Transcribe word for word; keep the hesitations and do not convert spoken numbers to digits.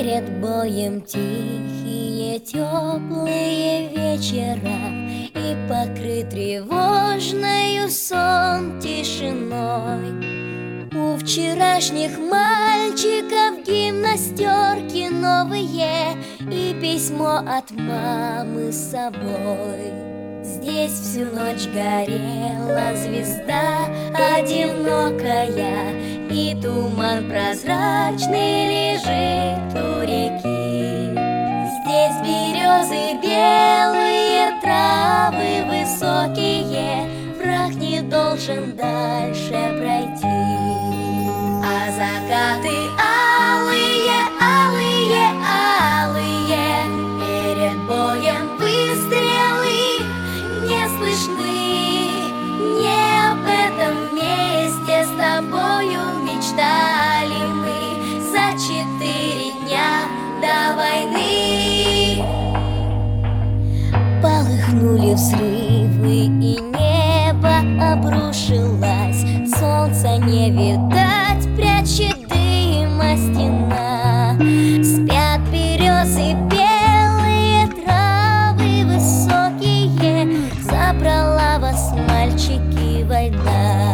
Перед боем тихие, теплые вечера, и покрыт тревожною сон тишиной. У вчерашних мальчиков гимнастерки новые и письмо от мамы с собой. Здесь всю ночь горела звезда одинокая, и туман прозрачный лежит у реки. Здесь березы белые, травы высокие, враг не должен дальше пройти. А закаты алые, алые, алые, перед боем выстрелы не слышны. Не об этом месте с тобою мечтали мы за четыре дня до войны. Полыхнули взрывы, и небо обрушилось. Солнца не видать, прячет дыма стена. Спят березы белые, травы высокие, забрала вас, мальчики, война.